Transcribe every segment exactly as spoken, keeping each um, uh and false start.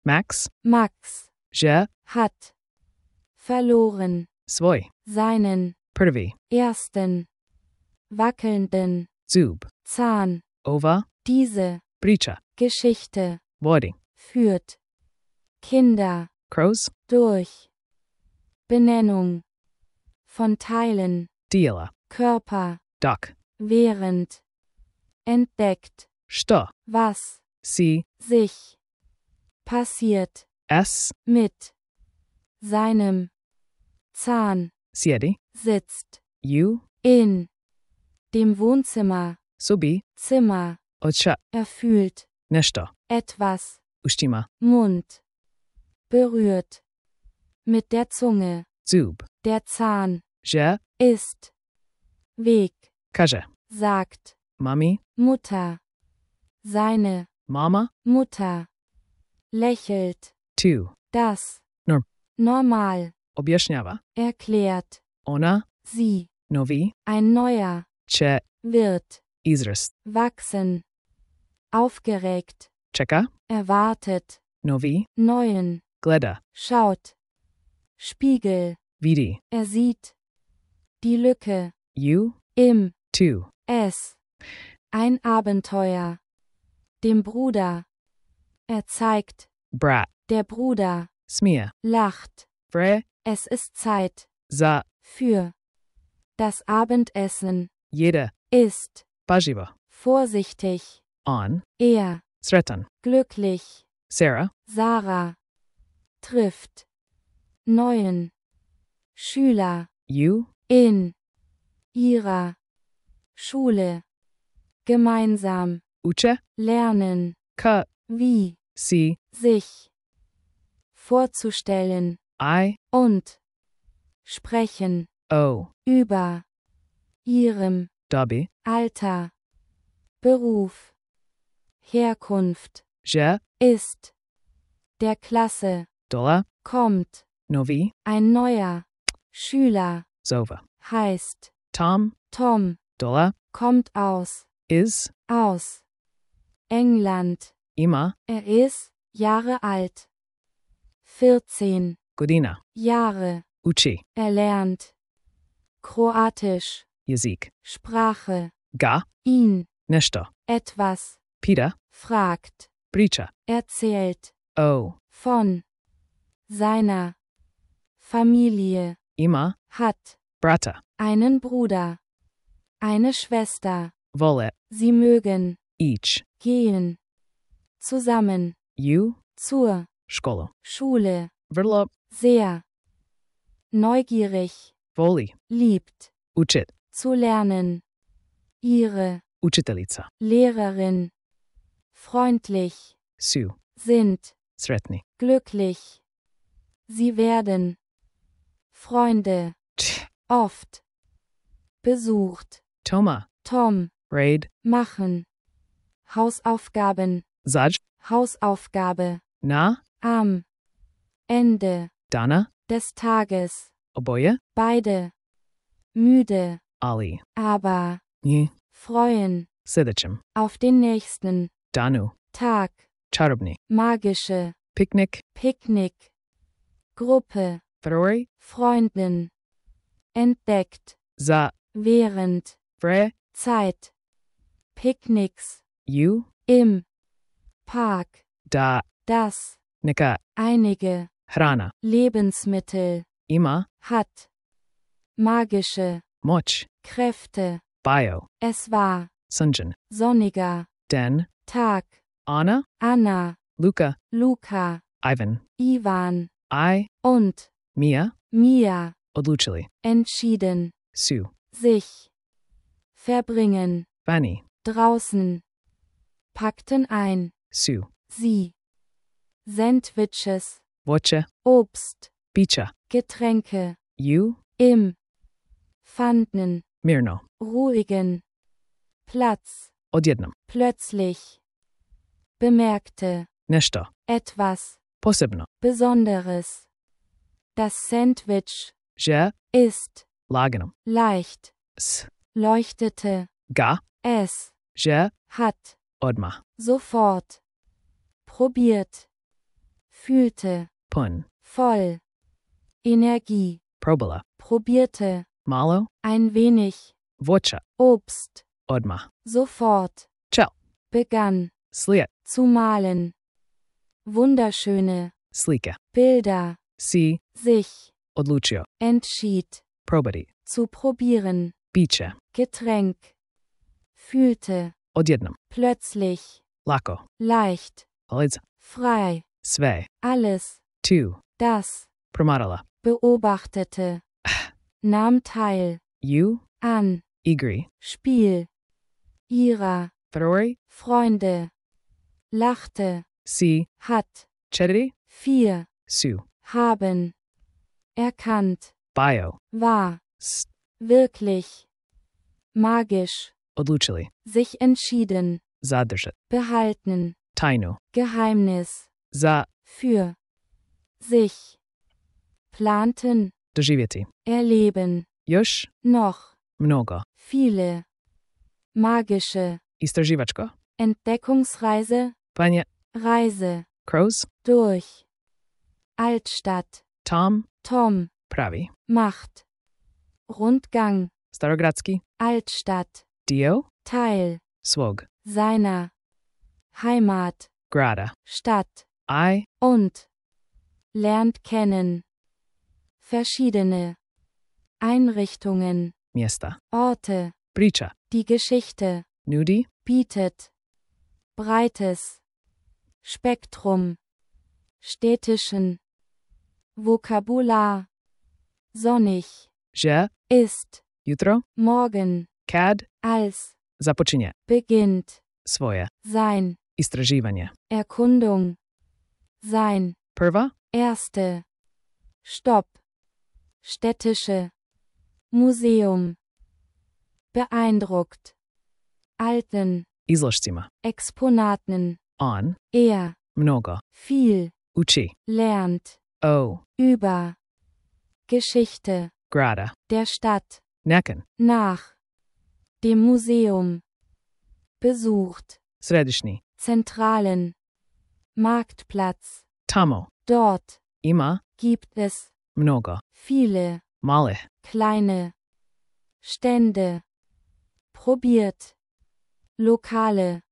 Max, Max, že, hat, verloren, svoj, seinen, prvi, ersten, wackelnden, zub, Zahn, ova, diese, priča, Geschichte, vodi, führt, Kinder, kroz, durch, Benennung, von Teilen, dijela, Körper, dok, während, entdeckt, što, was, si, sich, passiert, s, mit, seinem, Zahn, sjedi, sitzt, ju, in, dem Wohnzimmer, subi, Zimmer, odša, erfühlt, nešto, etwas, uštima, Mund, berührt, mit der Zunge, zub, der Zahn, že, ist, Weg, kaže, sagt, mami, Mutter, seine, mama, Mutter, lächelt, tu, das, Norm. normal, objašnjava, erklärt, ona, sie, novi, ein neuer, će, wird, izrast, wachsen, aufgeregt, čeka, erwartet, novi, neuen, gleda, schaut, Spiegel, vidi, er sieht, die Lücke, ju, im, tu, es, ein Abenteuer, dem Bruder, er zeigt, brat, der Bruder, smija, lacht, vre, es ist Zeit, za, für, das Abendessen, jede, ist, paživo, vorsichtig, on, er, sretan, glücklich, Sarah, Sarah, trifft, neuen, Schüler, ju, in, ihrer, Schule, gemeinsam, uče, lernen, ka, wie, si, sich, vorzustellen, I, und, sprechen, o, über, ihrem, dobi, Alter, Beruf, Herkunft, že, ist, der Klasse, dola, kommt, novi, ein neuer, Schüler, zova, heißt, Tom, Tom, dola, kommt aus, is, aus, England, ima, er ist, Jahre alt, vierzehn, godina, Jahre, uči, er lernt, Kroatisch, jezik, Sprache, ga, ihn, nešto, etwas, pita, fragt, priča, erzählt, o, von, seiner, Familie, ima, hat, brata, einen Bruder, eine Schwester, vole, sie mögen, each, gehen, zusammen, ju, zur, školu, Schule, vrlo, sehr, neugierig, voli, liebt, učit, zu lernen, ihre, učiteljica, Lehrerin, freundlich, su, sind, sretni, glücklich, sie werden, Freunde, tch, oft, besucht, toma, Tom, raid, machen, Hausaufgaben, zaj, Hausaufgabe, na, am, Ende, dana, des Tages, oboje, beide, müde, ali, aber, ni, freuen, sljedećem, auf den nächsten, danu, Tag, čarobni, magische, piknik, Picknick, Gruppe, februari, Freundin, entdeckt, za, während, vre, Zeit, Picknicks, ju, im, Park, da, das, neka, einige, hrana, Lebensmittel, ima, hat, magische, moć, Kräfte, bio, es war, sunjan, sonniger, den, Tag, Anna, Anna, Luca, Luca, Ivan, Ivan, I, und, Mia, Mia, odlučili, entschieden, su, sich, verbringen, vani, draußen, packten ein, su, sie, Sandwiches, voće, Obst, pića, Getränke, ju, im, fanden, mirno, ruhigen, Platz, odjednom, plötzlich, bemerkte, nešto, etwas, posebno, Besonderes, das Sandwich, že, ist, lagano, leicht, s, leuchtete, ga, es, že, hat, odmah, sofort, probiert, fühlte, pun, voll, Energie, probala, probierte, malo, ein wenig, vocha, Obst, odma, sofort, chel, begann, sliet, zu malen, wunderschöne, slika, Bilder, si, sich, odlučio, entschied, probati, zu probieren, biće, Getränk, fühlte, odjednom, plötzlich, lako, leicht, lidz, frei, sve, alles, tu, das, promatala, beobachtete, nahm teil, ju, an, igri, Spiel, ihrer, ferori, Freunde, lachte, si, hat, cedri, vier, su, haben, erkannt, bio, war, s, wirklich, magisch, odlučili, sich entschieden, zadržat, behalten, tajnu, Geheimnis, za, für, sich, planten, doživjeti, erleben, još, noch, mnogo, viele, magische, istraživačko, Entdeckungsreise, panje, Reise, kroz, durch, Altstadt, Tom, Tom, pravi, Macht, Rundgang, starogradski, Altstadt, dio, Teil, svog, seiner, Heimat, grada, Stadt, I, und, lernt kennen, verschiedene, Einrichtungen, mjesta, Orte, priča, die Geschichte, nudi, bietet, breites, Spektrum, städtischen, Vokabular, sonnig, že, ist, jutro, morgen, kad, als, započinje, beginnt, svoje, sein, istraživanje, Erkundung, sein, prva, erste, Stopp, städtische, Museum, beeindruckt, alten, izložcima, Exponaten, on, er, mnogo, viel, uči, lernt, o, über, Geschichte, grada, der Stadt, neken, nach, dem Museum, besucht, središnji, Zentralen, Marktplatz, tamo, dort, ima, gibt es, mnogo, viele, male, kleine, Stände, probiert, Lokale,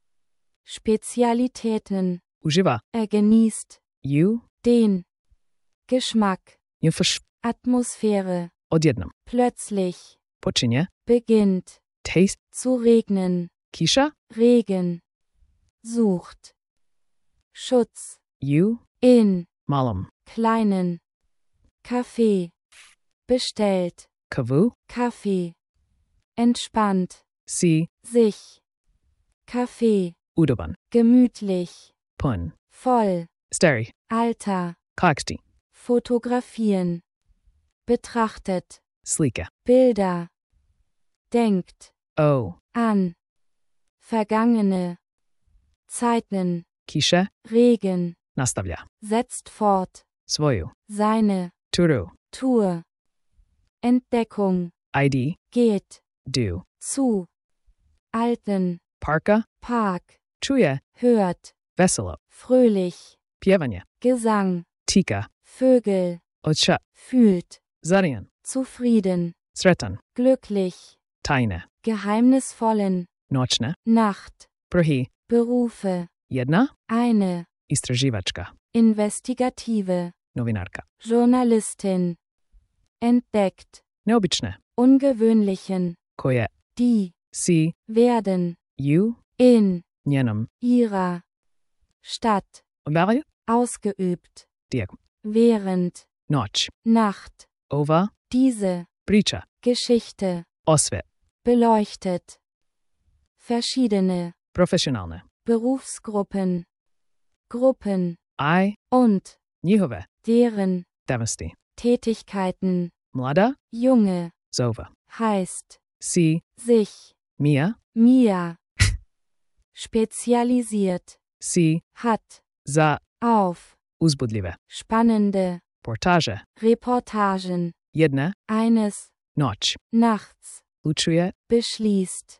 Spezialitäten, uživa, er genießt, ju, den, Geschmack, jufaš, Atmosphäre, odjednom, plötzlich, počinje, beginnt, taste, zu regnen, kiša, Regen, sucht, Schutz, ju, in, malom, kleinen, Kaffee, bestellt, kavu, Kaffee, entspannt, si, sich, Kaffee, udoban, gemütlich, pun, voll, steri, Alter, kaksti, fotografieren, betrachtet, slika, Bilder, denkt, o, an, vergangene, Zeiten, kiše, Regen, nastavlja, setzt fort, svoju, seine, turu, Tour, Entdeckung, id, geht, du, zu, alten, parka, Park, čuje, hört, veselo, fröhlich, pjevanje, Gesang, tika, Vögel, odša, fühlt, zarijan, zufrieden, sretan, glücklich, tajne, geheimnisvollen, nočne, Nacht, prohi, Berufe, jedna, eine, istraživačka, investigative, novinarka, Journalistin, entdeckt, neobične, ungewöhnlichen, koje, die, si, werden, ju, in, njenom, ihrer, Stadt, obavljaju, ausgeübt, tijekom, während, noć, Nacht, ova, diese, priča, Geschichte, osvet, beleuchtet, verschiedene, profesionalne, Berufsgruppen, Gruppen, I, und, njihove, deren, davnosti, Tätigkeiten, mlada, Junge, zova, heißt, si, sich, mia, Mia, spezialisiert, si, hat, za, auf, uzbudljive, spannende, portaže, Reportagen, jedne, eines, noć, nachts, lučuje, beschließt,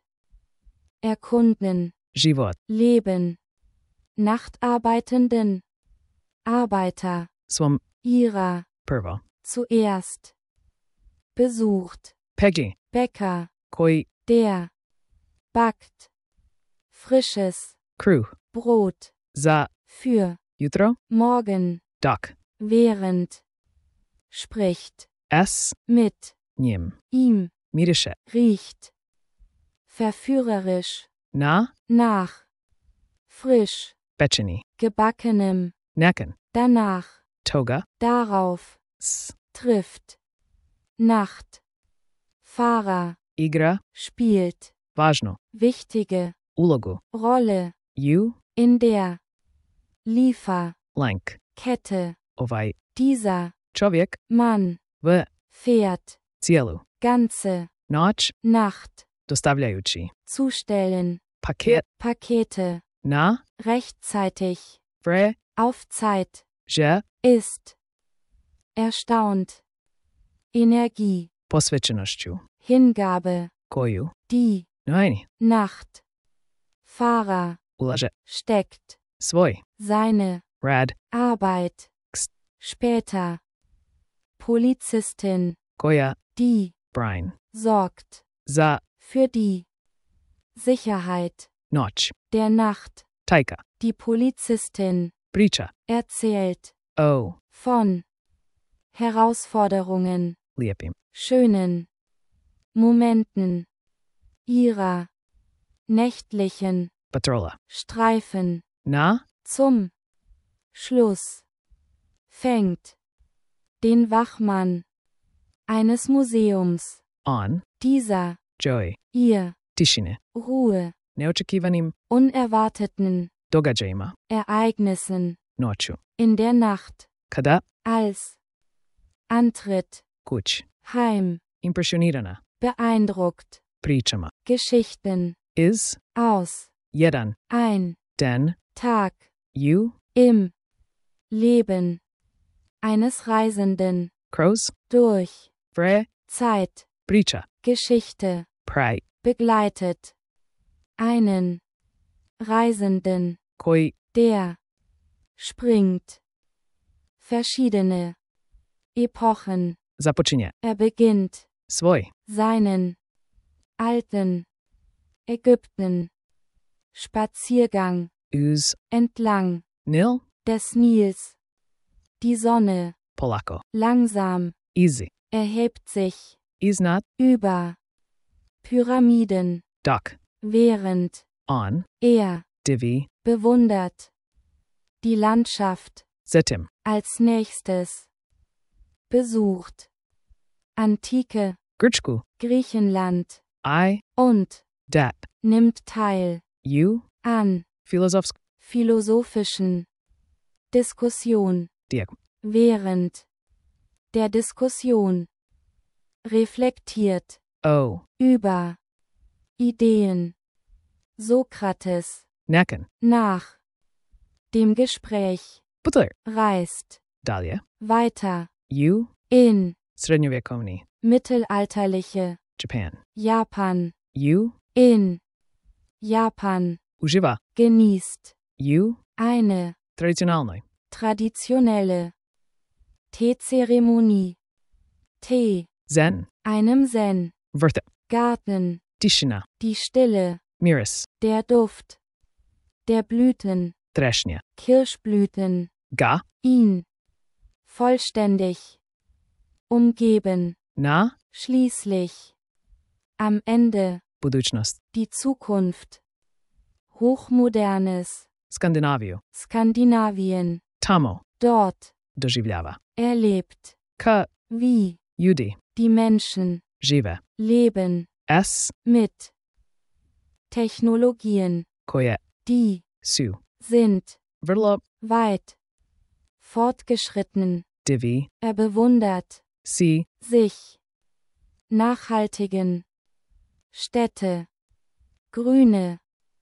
erkunden, život, leben, Nachtarbeitenden, Arbeiter, Swam ihrer, Pervo. zuerst, besucht, Peggy. Bäcker, Koi. der, backt, frisches, Crew. Brot, Za. für, Jutro. morgen, Duck. während, spricht, S. mit, Nim. ihm, Mirische. riecht, verführerisch, Na. nach, frisch, Bechini. gebackenem, Necken. danach, Toga. darauf, S. trifft, Nacht, Fahrer, Igra. spielt, Важно. wichtige, Ulogu. Rolle, U. in der, Liefer, Lank. Kette, Ovaj. dieser, Człowiek. Mann, W. fährt, Cielu. ganze, Noc. Nacht, Dostawiajući. zustellen, Pakiet. Pakete, Na. rechtzeitig, Vre. auf Zeit, Že. ist, erstaunt, Energie, Posvećenošću. Hingabe, Koju. die, Noajni. Nacht, Fahrer, Ulaže. steckt, Svoj. seine, Rad. Arbeit, X. später, Polizistin, Koja. die, Brian. sorgt, Za. für die, Sicherheit, Noć. der Nacht, Tajka. die Polizistin, Priča. erzählt, O. von, Herausforderungen, Lijepim. schönen, Momenten, ihrer, nächtlichen, Patrola. Streifen, Na. zum, Schluss, fängt, den Wachmann, eines Museums, On. dieser, Joy. ihr, Tišine. Ruhe, Neočekivanim unerwarteten, događajima. Ereignissen, Noću. in der Nacht, Kada. als, Antritt, Kuć. heim, Impresionirana. beeindruckt, Pričama. Geschichten, Iz. aus, Jedan. ein, Den. Tag, U. im, Leben, eines Reisenden, Crows. durch, Vre. Zeit, Priča. Geschichte, Praj. begleitet, einen, Reisenden, Koji. der, springt, verschiedene, Epochen, Započinje. er beginnt, Svoj. seinen, alten, Ägypten, Spaziergang, Uz. entlang, Nil. des Nils, die Sonne, Polako. langsam, Easy. erhebt sich, Iznat. über, Pyramiden, Duck. während, On. er, Divi. bewundert, die Landschaft, Zetim. als nächstes, besucht, Antike, Grčku. Griechenland, I. und, Dat. nimmt teil, U. an, Filozofsk. philosophischen, Diskussion, Diak. während, der Diskussion, reflektiert, O. über, Ideen, Sokrates, Necken. nach, dem Gespräch, Butler. reist, Dalje. weiter, U. in, Srednjovjekovni. mittelalterliche, Japan. Japan, U. in, Japan, Uživa. genießt, U. eine, Tradicionalnoj. traditionelle, Teezeremonie, Tee, Zen. einem Zen, Vrtha. Garten, Tišina. die Stille, Miris. der Duft, der Blüten, Trešnja. Kirschblüten, Ga. ihn, vollständig, umgeben, Na. schließlich, am Ende, Budućnost. die Zukunft, hochmodernes, Skandinaviju. Skandinavien, Tamo. dort, Doživljava. erlebt, Ka. wie, Ljudi. die Menschen, Žive. leben, S. mit, Technologien, Koje. die, Su. sind, Vrlo. weit, fortgeschritten, Divi. er bewundert, Si. sich, nachhaltigen, Städte, grüne,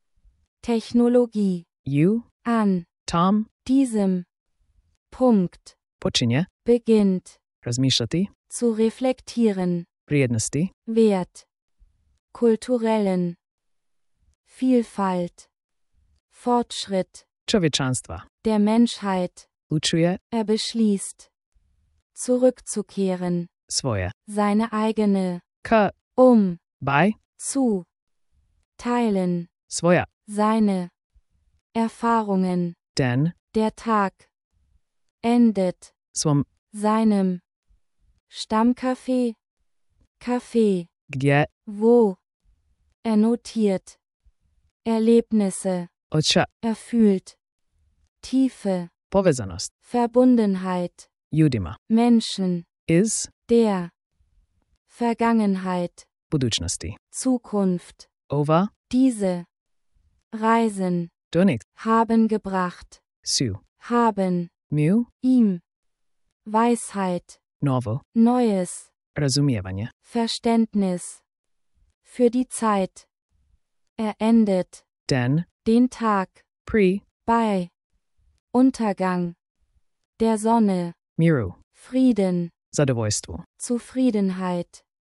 Technologie, U. an, Tom. diesem, Punkt, Počinje. beginnt, Razmišljati. zu reflektieren, Vrijednosti. Wert, kulturellen, Vielfalt, Fortschritt, Čovječanstva. der Menschheit, Uczuje Er beschließt, zurückzukehren, swoje. seine eigene, K. um, By. zu, teilen, Swoja. seine Erfahrungen, Den. der Tag endet, Swom. seinem Stammcafé, Café, Gdzie. wo, er notiert, Erlebnisse, Odsza. erfühlt, Tiefe, Povezanost. Verbundenheit, Ljudima. Menschen, Iz. der Vergangenheit, Budućnosti. Zukunft, Ova. diese Reisen Donik. haben gebracht, Su. haben Miu. ihm Weisheit, Novo. Neues, Rozumievanje. Verständnis für die Zeit. Er endet Den. den Tag Pri. bei Untergang der Sonne, Miru. Frieden, Zadovoljstvu. Zufriedenheit,